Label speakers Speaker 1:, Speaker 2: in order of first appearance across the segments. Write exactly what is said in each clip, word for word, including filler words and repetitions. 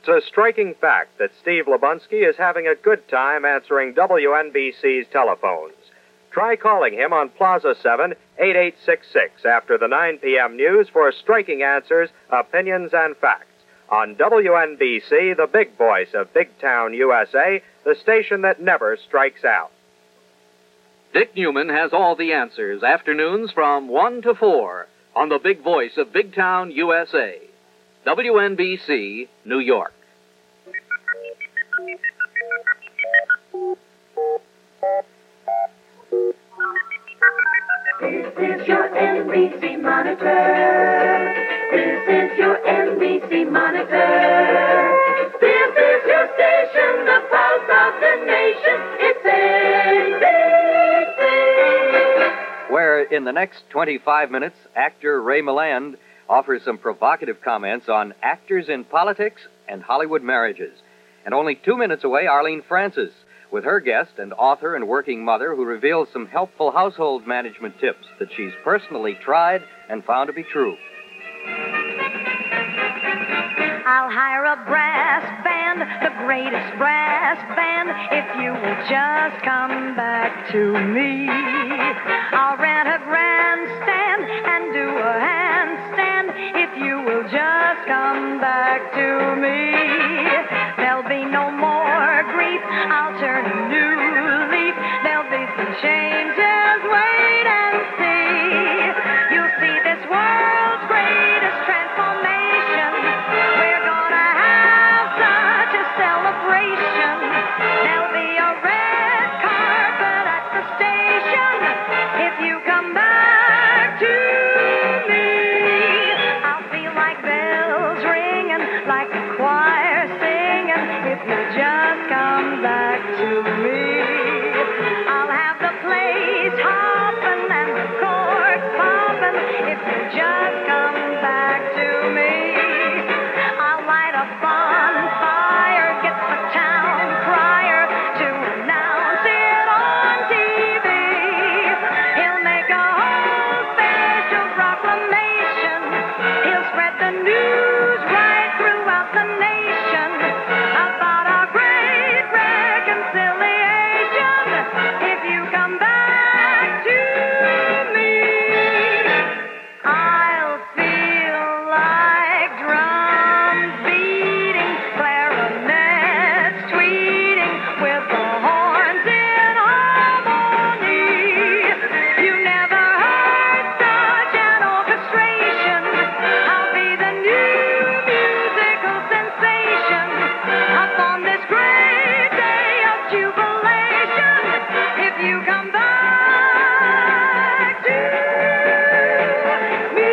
Speaker 1: It's a striking fact that Steve Lubunsky is having a good time answering W N B C's telephones. Try calling him on Plaza seven, eight eight six six after the nine p.m. news for striking answers, opinions, and facts. On W N B C, the big voice of Big Town, U S A, the station that never strikes out.
Speaker 2: Dick Newman has all the answers, afternoons from one to four, on the big voice of Big Town, U S A. W N B C, New York.
Speaker 3: This is your N B C monitor. This is your N B C monitor. This is your station, the pulse of the nation. It's N B C.
Speaker 4: Where in the next twenty-five minutes, actor Ray Milland offers some provocative comments on actors in politics and Hollywood marriages. And only two minutes away, Arlene Francis, with her guest and author and working mother, who reveals some helpful household management tips that she's personally tried and found to be true.
Speaker 5: I'll hire a brass band, the greatest brass band, if you will just come back to me. I'll rent a grandstand and do a handstand, if you will just come back to me. There'll be no more grief, I'll turn a new leaf, there'll be some changes, wait and see. You'll see this world's greatest transformation. We're gonna have such a celebration. There'll be a red carpet at the station if you come back to me. I'll feel like bells ringing, like the choir singing, if you just come back to me. I'll have the place hopping and the corks popping, if you just come back to me. I'll light a bonfire, get the town crier to announce it on T V. He'll make a whole special proclamation. He'll spread the news right throughout the nation about our great reconciliation, if you come back to me. I'll feel like drums beating, clarinets tweeting, with the horns in harmony. You never heard such an orchestration. I'll be the new musical sensation up on this great day of jubilation, if you come back to me.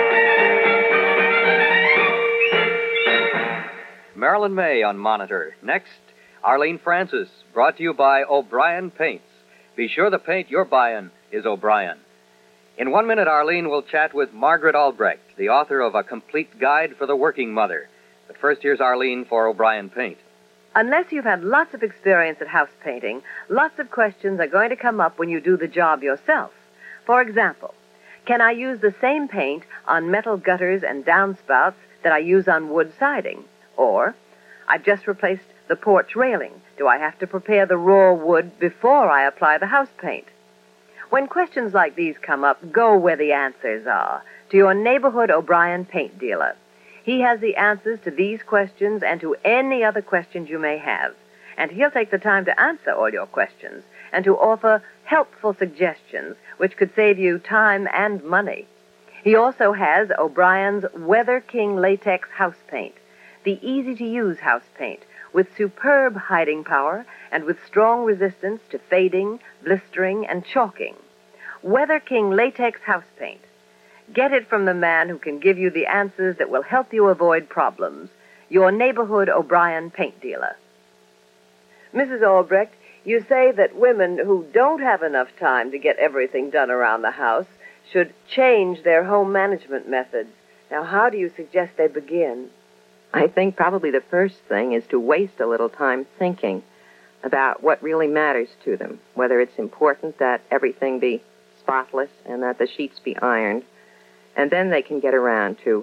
Speaker 4: Marilyn May on Monitor. Next, Arlene Francis, brought to you by O'Brien Paints. Be sure the paint you're buying is O'Brien. In one minute, Arlene will chat with Margaret Albrecht, the author of A Complete Guide for the Working Mother. But first, here's Arlene for O'Brien Paint.
Speaker 6: Unless you've had lots of experience at house painting, lots of questions are going to come up when you do the job yourself. For example, can I use the same paint on metal gutters and downspouts that I use on wood siding? Or, I've just replaced the porch railing. Do I have to prepare the raw wood before I apply the house paint? When questions like these come up, go where the answers are, to your neighborhood O'Brien paint dealer. He has the answers to these questions and to any other questions you may have. And he'll take the time to answer all your questions and to offer helpful suggestions which could save you time and money. He also has O'Brien's Weather King Latex House Paint, the easy-to-use house paint with superb hiding power and with strong resistance to fading, blistering, and chalking. Weather King Latex House Paint. Get it from the man who can give you the answers that will help you avoid problems. Your neighborhood O'Brien paint dealer. Missus Albrecht, you say that women who don't have enough time to get everything done around the house should change their home management methods. Now, how do you suggest they begin?
Speaker 7: I think probably the first thing is to waste a little time thinking about what really matters to them, whether it's important that everything be spotless and that the sheets be ironed. And then they can get around to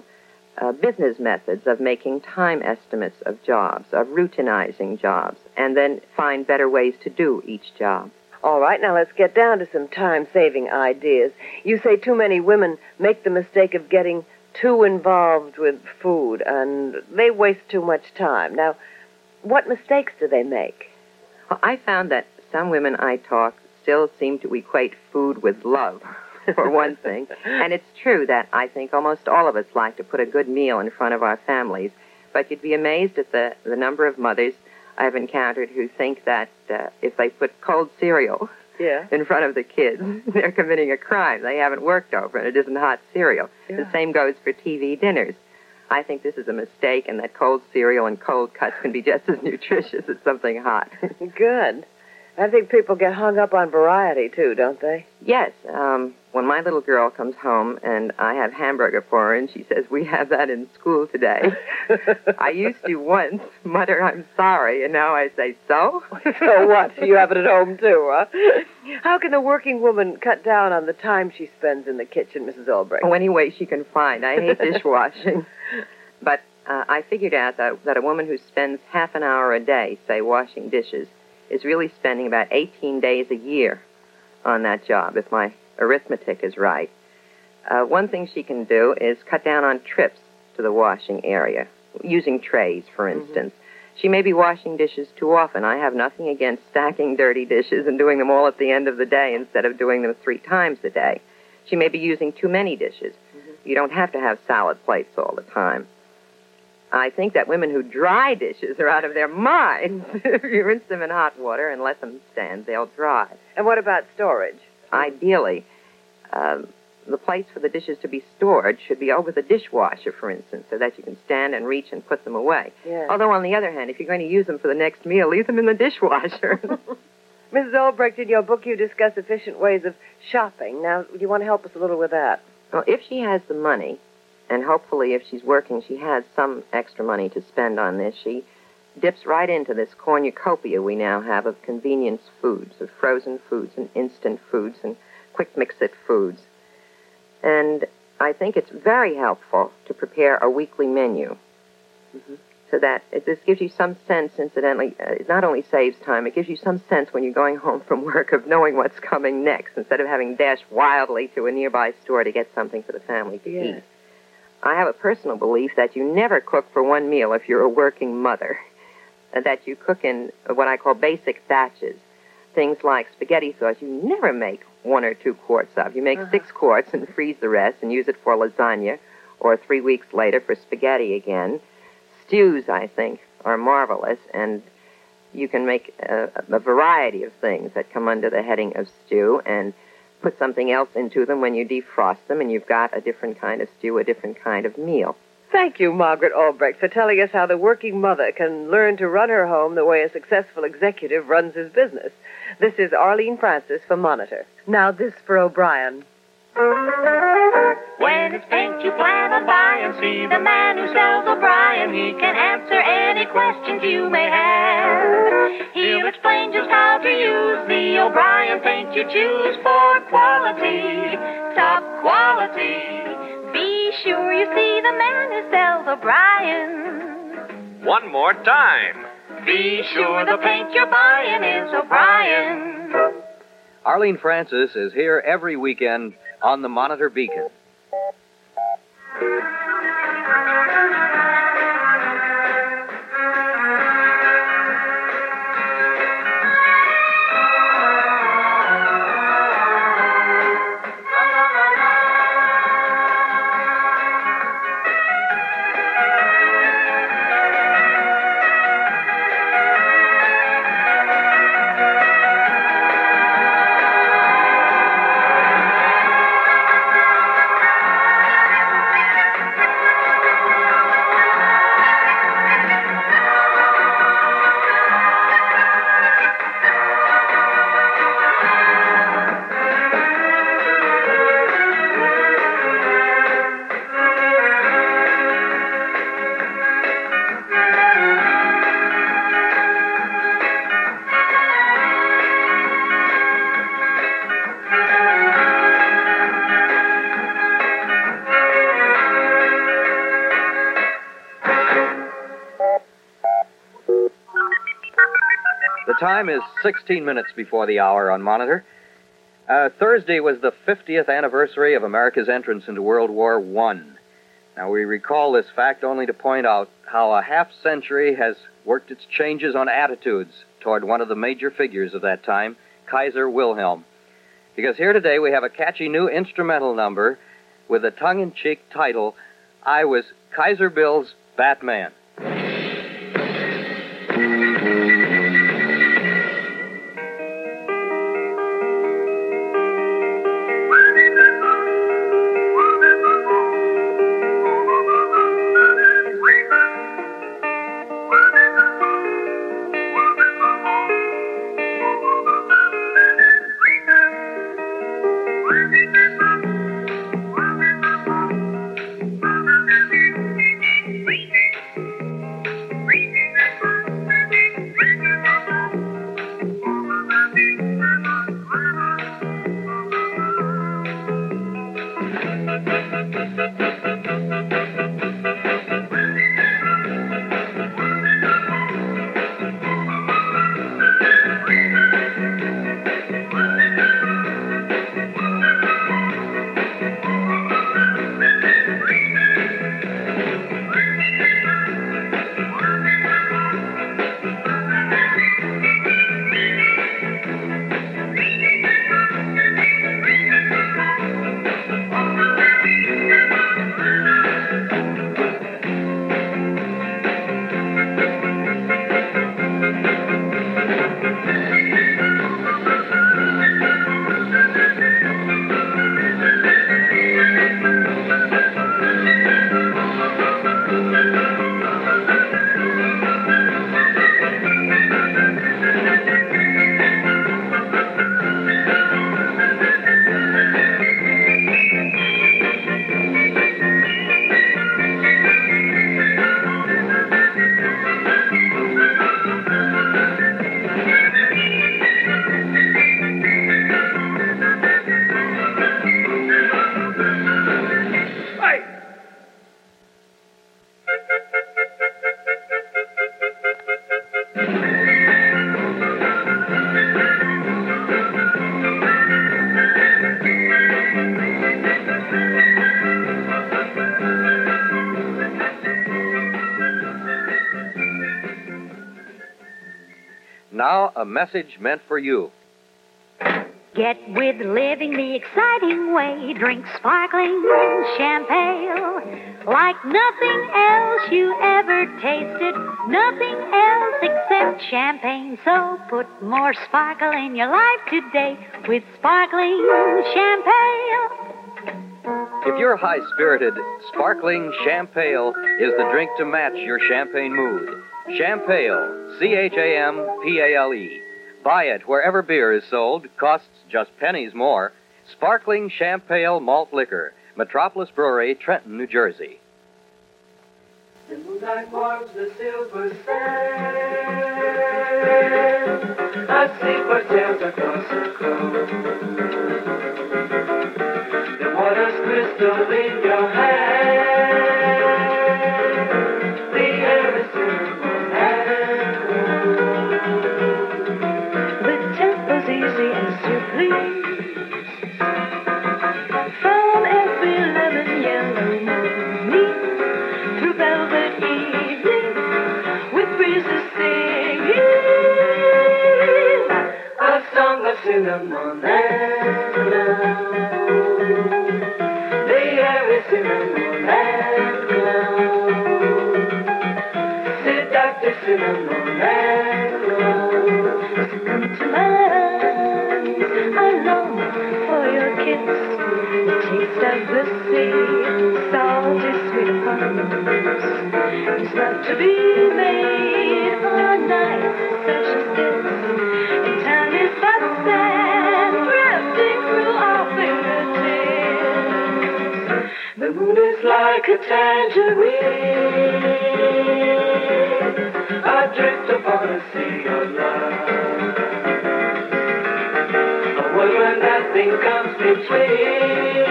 Speaker 7: uh, business methods of making time estimates of jobs, of routinizing jobs, and then find better ways to do each job.
Speaker 6: All right, now let's get down to some time-saving ideas. You say too many women make the mistake of getting too involved with food, and they waste too much time. Now, what mistakes do they make?
Speaker 7: Well, I found that some women I talk still seem to equate food with love, for one thing. And it's true that I think almost all of us like to put a good meal in front of our families, but you'd be amazed at the, the number of mothers I've encountered who think that uh, if they put cold cereal
Speaker 6: yeah.
Speaker 7: in front of the kids, they're committing a crime. They haven't worked over it. It isn't hot cereal.
Speaker 6: Yeah.
Speaker 7: The same goes for T V dinners. I think this is a mistake, and that cold cereal and cold cuts can be just as nutritious as something hot.
Speaker 6: Good. I think people get hung up on variety, too, don't they?
Speaker 7: Yes. Um, when my little girl comes home and I have hamburger for her and she says, we have that in school today, I used to once mutter, I'm sorry, and now I say, so?
Speaker 6: So what? You have it at home, too, huh? How can the working woman cut down on the time she spends in the kitchen, Missus Albrecht?
Speaker 7: Oh, any way she can find. I hate dishwashing. But uh, I figured out that, that a woman who spends half an hour a day, say, washing dishes, is really spending about eighteen days a year on that job, if my arithmetic is right. Uh, one thing she can do is cut down on trips to the washing area, using trays, for instance. Mm-hmm. She may be washing dishes too often. I have nothing against stacking dirty dishes and doing them all at the end of the day instead of doing them three times a day. She may be using too many dishes. Mm-hmm. You don't have to have salad plates all the time. I think that women who dry dishes are out of their minds. If you rinse them in hot water and let them stand, they'll dry.
Speaker 6: And what about storage?
Speaker 7: Ideally, um, the place for the dishes to be stored should be over the dishwasher, for instance, so that you can stand and reach and put them away.
Speaker 6: Yes.
Speaker 7: Although, on the other hand, if you're going to use them for the next meal, leave them in the dishwasher.
Speaker 6: Missus Albrecht, in your book you discuss efficient ways of shopping. Now, do you want to help us a little with that?
Speaker 7: Well, if she has the money, and hopefully if she's working, she has some extra money to spend on this, she dips right into this cornucopia we now have of convenience foods, of frozen foods and instant foods and quick mix-it foods. And I think it's very helpful to prepare a weekly menu. Mm-hmm. So that it, this gives you some sense, incidentally, uh, it not only saves time, it gives you some sense when you're going home from work of knowing what's coming next, instead of having dashed wildly to a nearby store to get something for the family to
Speaker 6: yes.
Speaker 7: eat. I have a personal belief that you never cook for one meal if you're a working mother, that you cook in what I call basic batches. Things like spaghetti sauce, you never make one or two quarts of. You make uh-huh. six quarts and freeze the rest and use it for lasagna, or three weeks later for spaghetti again. Stews, I think, are marvelous, and you can make a, a variety of things that come under the heading of stew and put something else into them when you defrost them, and you've got a different kind of stew, a different kind of meal.
Speaker 6: Thank you, Margaret Albrecht, for telling us how the working mother can learn to run her home the way a successful executive runs his business. This is Arlene Francis for Monitor. Now this for O'Brien.
Speaker 3: When it's paint you plan on buying, see the man who sells O'Brien. He can answer any questions you may have. He'll explain just how to use the O'Brien paint you choose for quality, top quality. Be sure you see the man who sells O'Brien.
Speaker 1: One more time.
Speaker 3: Be sure the paint you're buying is O'Brien.
Speaker 4: Arlene Francis is here every weekend on the Monitor Beacon. The time is sixteen minutes before the hour on Monitor. Uh, Thursday was the fiftieth anniversary of America's entrance into World War One. Now, we recall this fact only to point out how a half century has worked its changes on attitudes toward one of the major figures of that time, Kaiser Wilhelm. Because here today we have a catchy new instrumental number with a tongue-in-cheek title, I Was Kaiser Bill's Batman. Now, a message meant for you.
Speaker 5: Get with living the exciting way. Drink sparkling champagne like nothing else you ever tasted. Nothing else except champagne. So put more sparkle in your life today with sparkling champagne.
Speaker 4: If you're high-spirited, sparkling champagne is the drink to match your champagne mood. Champale, C H A M P A L E. Buy it wherever beer is sold. Costs just pennies more. Sparkling Champale Malt Liquor. Metropolis Brewery, Trenton, New Jersey.
Speaker 3: The moonlight warms the silver sand. I see footsteps across the coast. The water's crystal in your hand. The air is simple and cool.
Speaker 5: The tempo's easy as you please. From every lemon yellow morning through velvet evening with breezes singing
Speaker 3: a song of cinnamon and cloud. The air is cinnamon and cloud. Seductive cinnamon and cloud.
Speaker 5: come to my arms. I long for your kiss, the taste of the sea, salty sweet palms. It's not to be made for nights such as this. And time is but sand drifting through our fingertips.
Speaker 3: The moon is like a tangerine, adrift upon a sea of love. A world where nothing comes between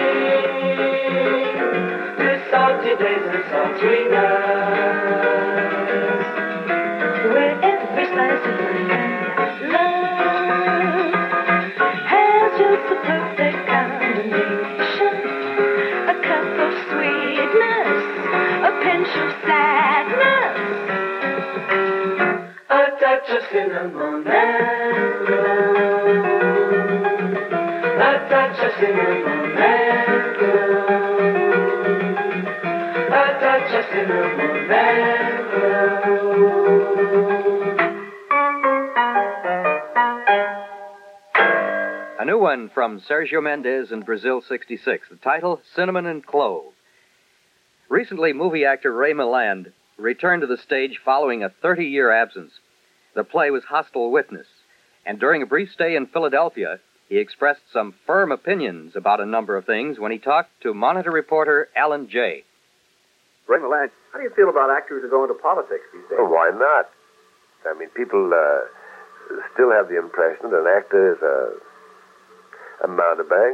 Speaker 3: the salty days and sultry nights.
Speaker 5: Where every slice of life
Speaker 3: touch of cinnamon and glow. A touch of cinnamon and glow. A touch of cinnamon and glow.
Speaker 4: A new one from Sergio Mendes and Brazil sixty-six. The title, Cinnamon and Clove. Recently, movie actor Ray Milland returned to the stage following a thirty-year absence. The play was Hostile Witness, and during a brief stay in Philadelphia, he expressed some firm opinions about a number of things when he talked to Monitor reporter Alan Jay.
Speaker 8: Ray Milland, how do you feel about actors who go into politics these days?
Speaker 9: Well, why not? I mean, people uh, still have the impression that an actor is a, a mountebank,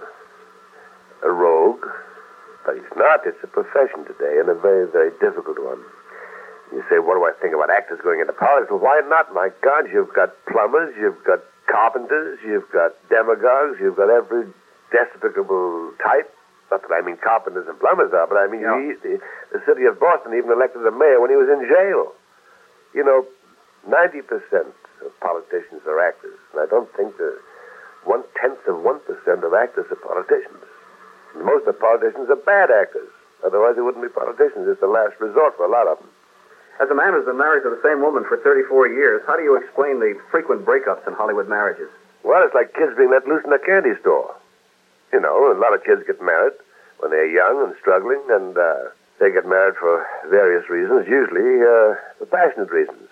Speaker 9: a, a rogue. But he's not. It's a profession today, and a very, very difficult one. You say, what do I think about actors going into politics? Well, why not? My God, you've got plumbers, you've got carpenters, you've got demagogues, you've got every despicable type. Not that I mean carpenters and plumbers are, but I mean,
Speaker 8: Yeah.
Speaker 9: he, the, the city of Boston even elected a mayor when he was in jail. You know, ninety percent of politicians are actors, and I don't think that one-tenth of one percent of actors are politicians. Most of the politicians are bad actors. Otherwise, they wouldn't be politicians. It's the last resort for a lot of them.
Speaker 8: As a man who's been married to the same woman for thirty-four years, how do you explain the frequent breakups in Hollywood marriages?
Speaker 9: Well, it's like kids being let loose in a candy store. You know, a lot of kids get married when they're young and struggling, and uh, they get married for various reasons, usually uh, for passionate reasons.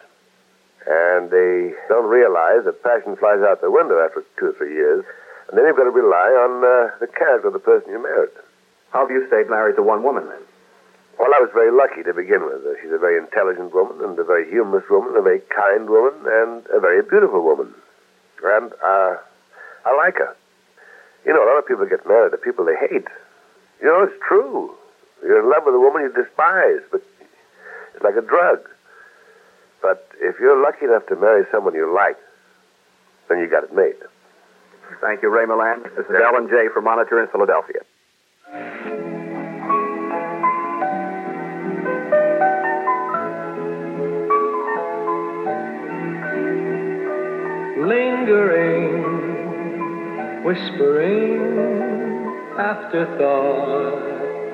Speaker 9: And they don't realize that passion flies out the window after two or three years, and then you've got to rely on uh, the character of the person you married.
Speaker 8: How have you stayed married to one woman, then?
Speaker 9: Well, I was very lucky to begin with. Uh, she's a very intelligent woman, and a very humorous woman, a very kind woman, and a very beautiful woman. And uh, I like her. You know, a lot of people get married to people they hate. You know, it's true. You're in love with a woman you despise, but it's like a drug. But if you're lucky enough to marry someone you like, then you got it made.
Speaker 8: Thank you, Ray Milland. This is Alan Jay for Monitor in Philadelphia.
Speaker 10: Lingering, whispering afterthoughts,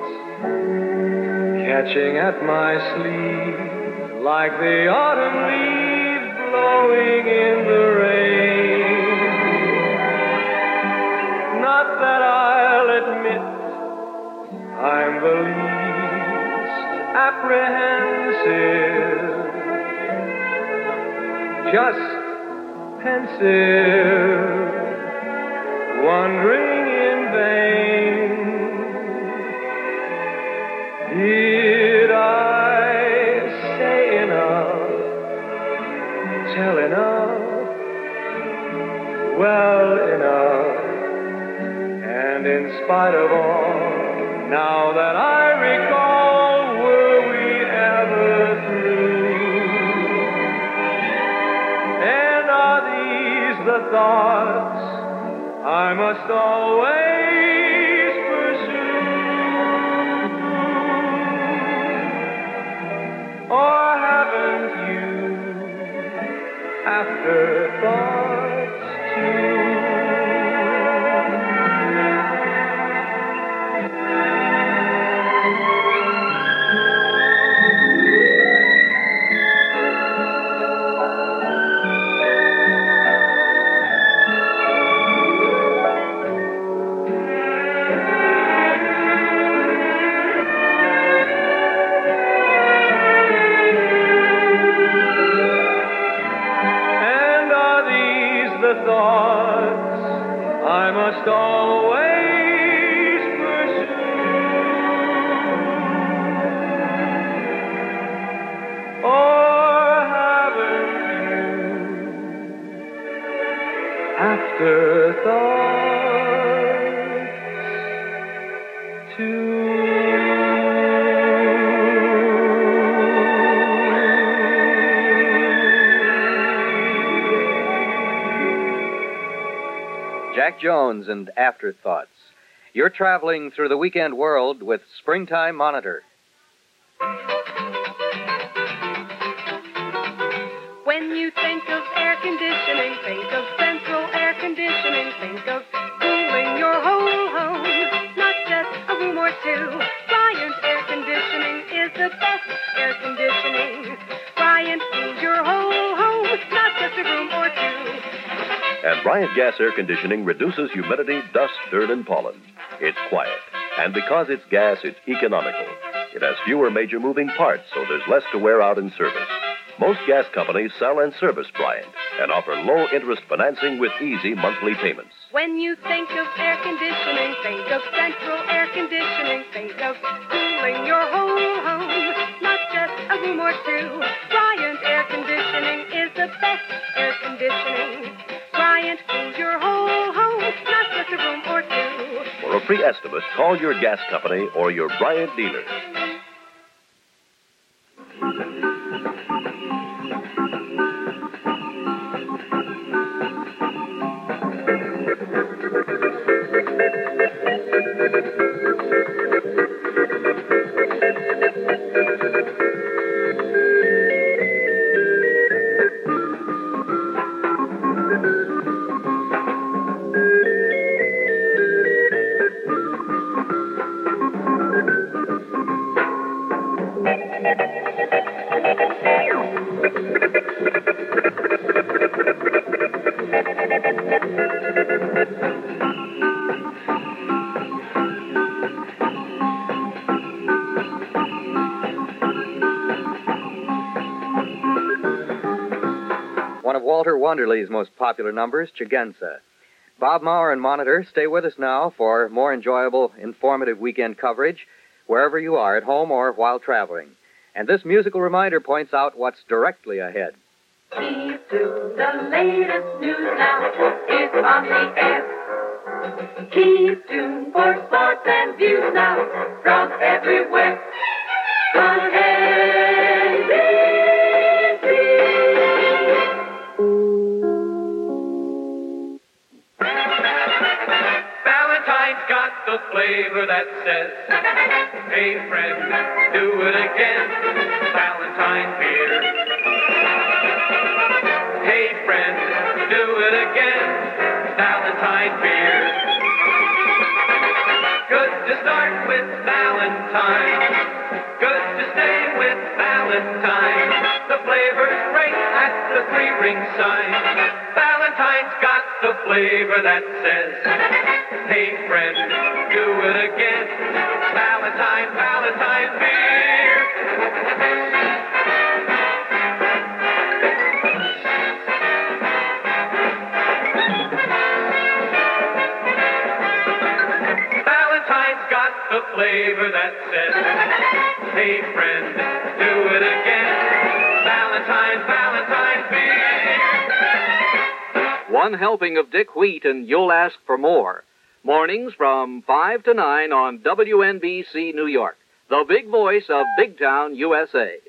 Speaker 10: catching at my sleeve like the autumn leaves blowing in the rain. Not that I'll admit I'm the least apprehensive, just pensive, wondering in vain. Did I say enough, tell enough, well enough? And in spite of all, now that I recall, were we ever through? And are these the thoughts I must always pursue? Or haven't you afterthoughts too? Thoughts I must always pursue. Or haven't you afterthoughts too?
Speaker 4: Jack Jones and Afterthoughts. You're traveling through the weekend world with Springtime Monitor.
Speaker 5: When
Speaker 11: When you think of air conditioning, think of central air conditioning. Think of cooling your whole home, not just a room or two. Bryant Air Conditioning is the best air conditioning. Bryant cools your whole home, not just a room or two.
Speaker 12: And Bryant Gas Air Conditioning reduces humidity, dust, dirt, and pollen. It's quiet. And because it's gas, it's economical. It has fewer major moving parts, so there's less to wear out in service. Most gas companies sell and service Bryant and offer low-interest financing with easy monthly payments.
Speaker 11: When you think of air conditioning, think of central air conditioning. Think of cooling your whole home, not just a room or two. Bryant Air Conditioning is the best air conditioning. Bryant cools your whole home, not just a room or two.
Speaker 12: For a free estimate, call your gas company or your Bryant dealer.
Speaker 4: One of Walter Wanderley's most popular numbers, Chigenza. Bob Maurer and Monitor stay with us now for more enjoyable, informative weekend coverage wherever you are, at home or while traveling. And this musical reminder points out what's directly ahead.
Speaker 3: Keep to the latest news now is on the air. Keep tuned for sports and views now from everywhere. On N B C.
Speaker 10: Valentine's got the flavor that says, hey friend, do it again. Valentine beer. Hey friend, do it again. Valentine beer. Good to start with Valentine. Good to stay with Valentine. The flavor's great at the three-ring sign. Valentine's got the flavor that says, hey friend, do it again. Valentine, Valentine beer. Valentine's got the flavor that says, hey friend, do it again. Valentine, Valentine beer.
Speaker 2: One helping of Dick Wheat and You'll Ask for More. Mornings from five to nine on W N B C New York, the big voice of Big Town, U S A.